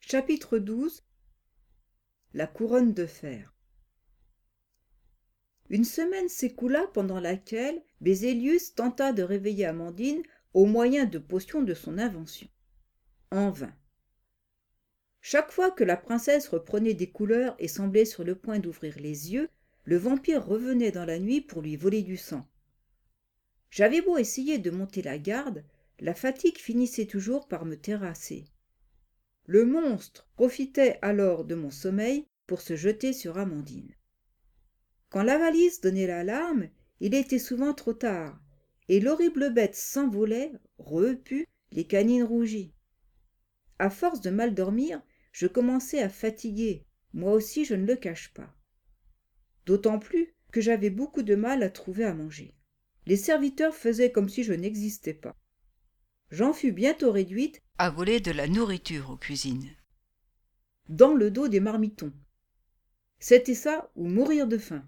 Chapitre 12. La couronne de fer. Une semaine s'écoula pendant laquelle Bézélius tenta de réveiller Amandine au moyen de potions de son invention. En vain. Chaque fois que la princesse reprenait des couleurs et semblait sur le point d'ouvrir les yeux, le vampire revenait dans la nuit pour lui voler du sang. J'avais beau essayer de monter la garde, la fatigue finissait toujours par me terrasser. Le monstre profitait alors de mon sommeil pour se jeter sur Amandine. Quand la valise donnait l'alarme, il était souvent trop tard, et l'horrible bête s'envolait, repue, les canines rougies. À force de mal dormir, je commençais à fatiguer, moi aussi je ne le cache pas. D'autant plus que j'avais beaucoup de mal à trouver à manger. Les serviteurs faisaient comme si je n'existais pas. J'en fus bientôt réduite à voler de la nourriture aux cuisines. Dans le dos des marmitons. C'était ça ou mourir de faim.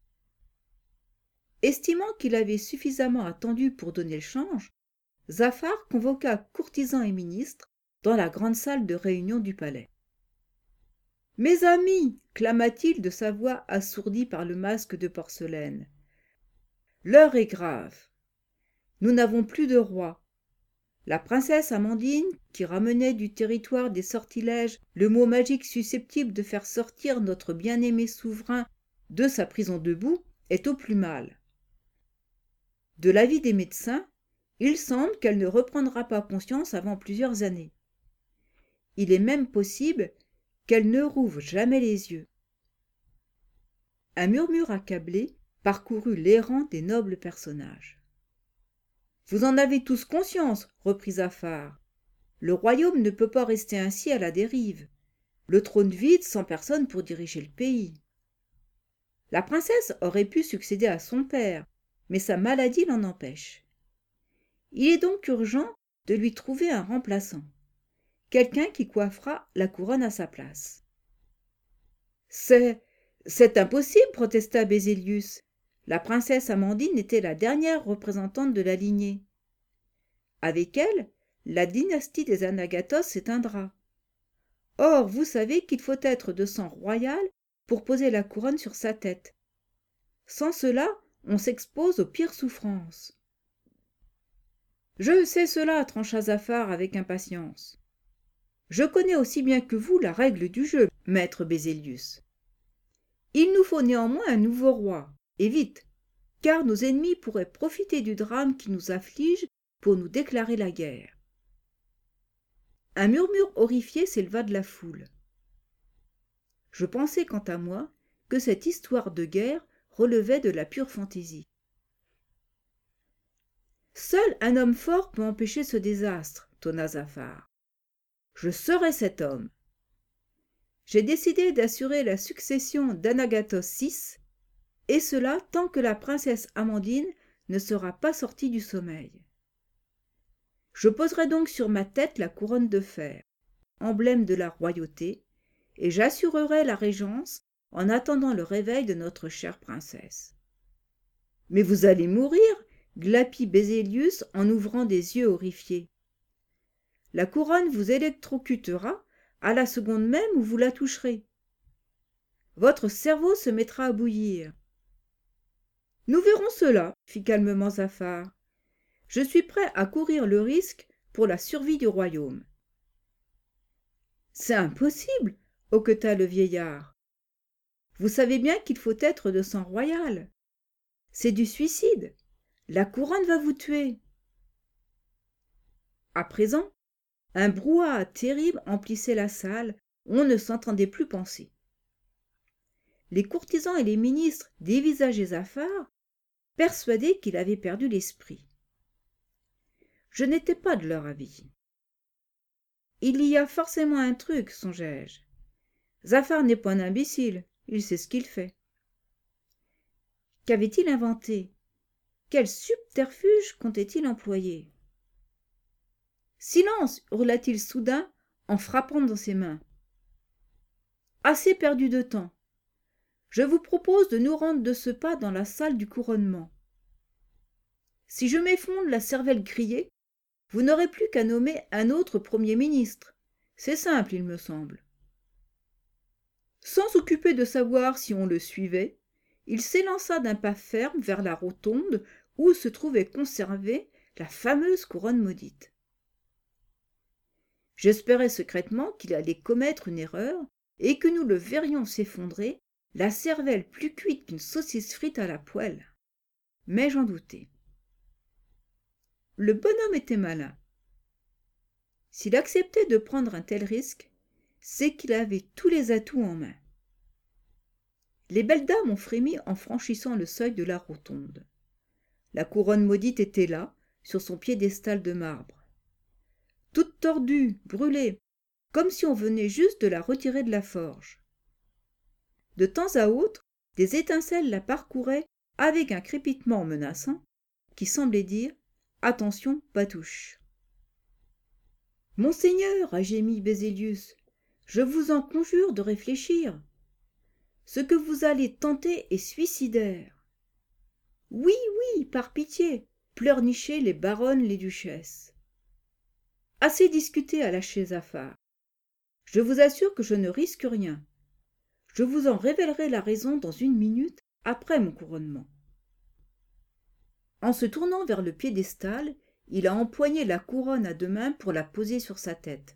Estimant qu'il avait suffisamment attendu pour donner le change, Zafar convoqua courtisans et ministres dans la grande salle de réunion du palais. « Mes amis, clama-t-il de sa voix assourdie par le masque de porcelaine, l'heure est grave. Nous n'avons plus de roi. La princesse Amandine, qui ramenait du territoire des sortilèges le mot magique susceptible de faire sortir notre bien-aimé souverain de sa prison debout, est au plus mal. De l'avis des médecins, il semble qu'elle ne reprendra pas conscience avant plusieurs années. Il est même possible qu'elle ne rouvre jamais les yeux. » Un murmure accablé parcourut les rangs des nobles personnages. « Vous en avez tous conscience, reprit Zafar. Le royaume ne peut pas rester ainsi à la dérive. Le trône vide sans personne pour diriger le pays. La princesse aurait pu succéder à son père, mais sa maladie l'en empêche. Il est donc urgent de lui trouver un remplaçant, quelqu'un qui coiffera la couronne à sa place. »« C'est impossible, protesta Bézélius. La princesse Amandine était la dernière représentante de la lignée. Avec elle, la dynastie des Anagatos s'éteindra. Or, vous savez qu'il faut être de sang royal pour poser la couronne sur sa tête. Sans cela, on s'expose aux pires souffrances. »« Je sais cela, trancha Zafar avec impatience. Je connais aussi bien que vous la règle du jeu, maître Bézélius. Il nous faut néanmoins un nouveau roi, et vite, car nos ennemis pourraient profiter du drame qui nous afflige pour nous déclarer la guerre. » Un murmure horrifié s'éleva de la foule. Je pensais quant à moi que cette histoire de guerre relevait de la pure fantaisie. « Seul un homme fort peut empêcher ce désastre, tonna Zafar. Je serai cet homme. J'ai décidé d'assurer la succession d'Anagatos VI, et cela tant que la princesse Amandine ne sera pas sortie du sommeil. Je poserai donc sur ma tête la couronne de fer, emblème de la royauté, et j'assurerai la régence en attendant le réveil de notre chère princesse. »« Mais vous allez mourir, glapit Bézélius en ouvrant des yeux horrifiés. La couronne vous électrocutera à la seconde même où vous la toucherez. Votre cerveau se mettra à bouillir. »« Nous verrons cela, fit calmement Zafar. Je suis prêt à courir le risque pour la survie du royaume. »« C'est impossible, hoqueta le vieillard. Vous savez bien qu'il faut être de sang royal. C'est du suicide. La couronne va vous tuer. » À présent, un brouhaha terrible emplissait la salle, on ne s'entendait plus penser. Les courtisans et les ministres dévisageaient Zafar, persuadés qu'il avait perdu l'esprit. Je n'étais pas de leur avis. Il y a forcément un truc, songeai-je. Zafar n'est pas un imbécile, il sait ce qu'il fait. Qu'avait-il inventé? Quel subterfuge comptait-il employer? Silence, hurla-t-il soudain en frappant dans ses mains. Assez perdu de temps. Je vous propose de nous rendre de ce pas dans la salle du couronnement. Si je m'effondre la cervelle grillée, vous n'aurez plus qu'à nommer un autre Premier ministre, C'est simple, il me semble. Sans s'occuper de savoir si on le suivait, il s'élança d'un pas ferme vers la rotonde où se trouvait conservée la fameuse couronne maudite. J'espérais secrètement qu'il allait commettre une erreur et que nous le verrions s'effondrer, la cervelle plus cuite qu'une saucisse frite à la poêle. Mais j'en doutais. Le bonhomme était malin. S'il acceptait de prendre un tel risque, c'est qu'il avait tous les atouts en main. Les belles dames ont frémi en franchissant le seuil de la rotonde. La couronne maudite était là, sur son piédestal de marbre. Toute tordue, brûlée, comme si on venait juste de la retirer de la forge. De temps à autre, des étincelles la parcouraient avec un crépitement menaçant qui semblait dire « Attention, patouche !» « Monseigneur, a gémi Bézélius, je vous en conjure de réfléchir. Ce que vous allez tenter est suicidaire. »« Oui, oui, par pitié, pleurnichaient les baronnes, les duchesses. »« Assez discuté à lâcher Zaphar. Je vous assure que je ne risque rien. Je vous en révélerai la raison dans 1 minute après mon couronnement. » En se tournant vers le piédestal, il a empoigné la couronne à 2 mains pour la poser sur sa tête.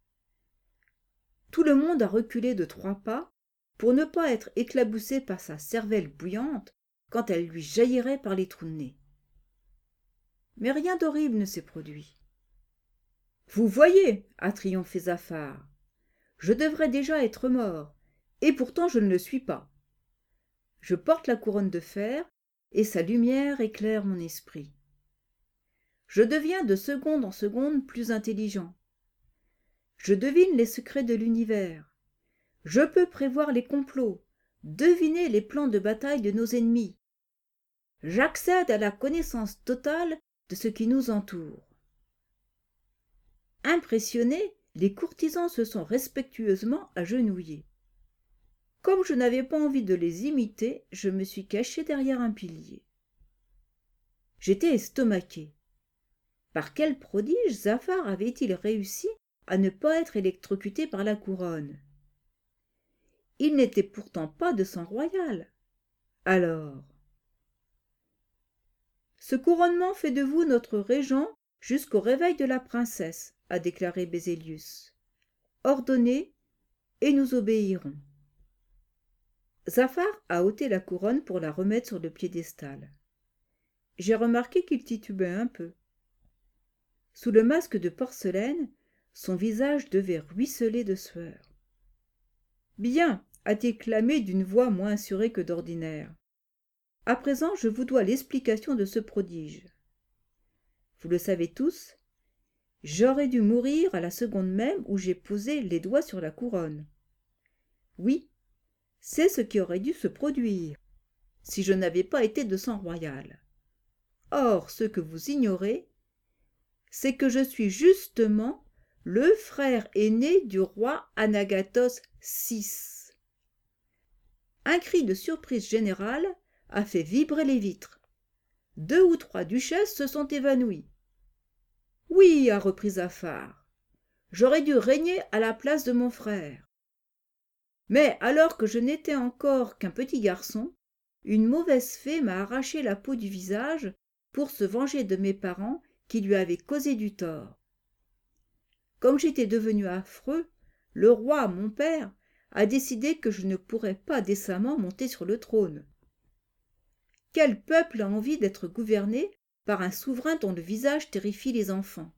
Tout le monde a reculé de 3 pas pour ne pas être éclaboussé par sa cervelle bouillante quand elle lui jaillirait par les trous de nez. Mais rien d'horrible ne s'est produit. « Vous voyez, a triomphé Zaphar, je devrais déjà être mort, et pourtant je ne le suis pas. Je porte la couronne de fer, et sa lumière éclaire mon esprit. Je deviens de seconde en seconde plus intelligent. Je devine les secrets de l'univers. Je peux prévoir les complots, deviner les plans de bataille de nos ennemis. J'accède à la connaissance totale de ce qui nous entoure. » Impressionnés, les courtisans se sont respectueusement agenouillés. Comme je n'avais pas envie de les imiter, je me suis caché derrière un pilier. J'étais estomaqué. Par quel prodige Zaphar avait-il réussi à ne pas être électrocuté par la couronne? Il n'était pourtant pas de sang royal. Alors, ce couronnement fait de vous notre régent jusqu'au réveil de la princesse, a déclaré Bézélius. Ordonnez, et nous obéirons. Zaphar a ôté la couronne pour la remettre sur le piédestal. J'ai remarqué qu'il titubait un peu. Sous le masque de porcelaine, son visage devait ruisseler de sueur. « Bien, a-t-il clamé d'une voix moins assurée que d'ordinaire. À présent, je vous dois l'explication de ce prodige. Vous le savez tous, j'aurais dû mourir à la seconde même où j'ai posé les doigts sur la couronne. Oui, c'est ce qui aurait dû se produire, si je n'avais pas été de sang royal. Or, ce que vous ignorez, c'est que je suis justement le frère aîné du roi Anagathos VI. Un cri de surprise générale a fait vibrer les vitres. 2 ou 3 duchesses se sont évanouies. « Oui, a repris Zaphar, j'aurais dû régner à la place de mon frère. Mais alors que je n'étais encore qu'un petit garçon, une mauvaise fée m'a arraché la peau du visage pour se venger de mes parents qui lui avaient causé du tort. Comme j'étais devenu affreux, le roi, mon père, a décidé que je ne pourrais pas décemment monter sur le trône. Quel peuple a envie d'être gouverné par un souverain dont le visage terrifie les enfants?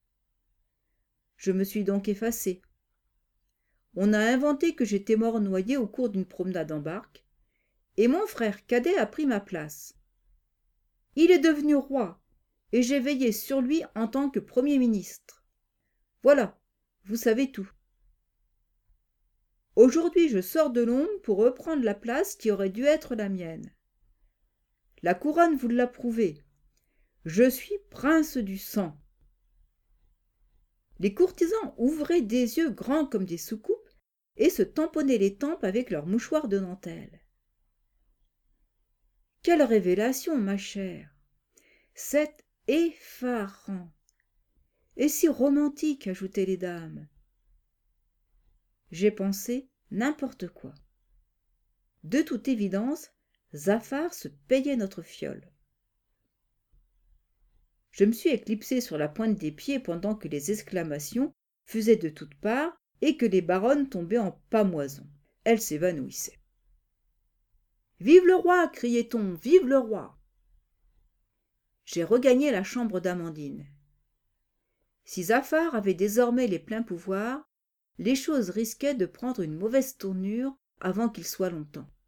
Je me suis donc effacé. On a inventé que j'étais mort noyé au cours d'une promenade en barque, et mon frère cadet a pris ma place. Il est devenu roi, et j'ai veillé sur lui en tant que Premier ministre. Voilà, vous savez tout. Aujourd'hui, je sors de l'ombre pour reprendre la place qui aurait dû être la mienne. La couronne vous l'a prouvé. Je suis prince du sang. » Les courtisans ouvraient des yeux grands comme des soucoupes et se tamponnaient les tempes avec leurs mouchoirs de dentelle. « Quelle révélation, ma chère! C'est effarant! Et si romantique, ajoutaient les dames. J'ai pensé n'importe quoi. De toute évidence, Zafar se payait notre fiole. Je me suis éclipsée sur la pointe des pieds pendant que les exclamations faisaient de toutes parts et que les baronnes tombaient en pâmoison. Elles s'évanouissaient. « Vive le roi !» criait-on. « Vive le roi !» J'ai regagné la chambre d'Amandine. Si Zafar avait désormais les pleins pouvoirs, les choses risquaient de prendre une mauvaise tournure avant qu'il soit longtemps.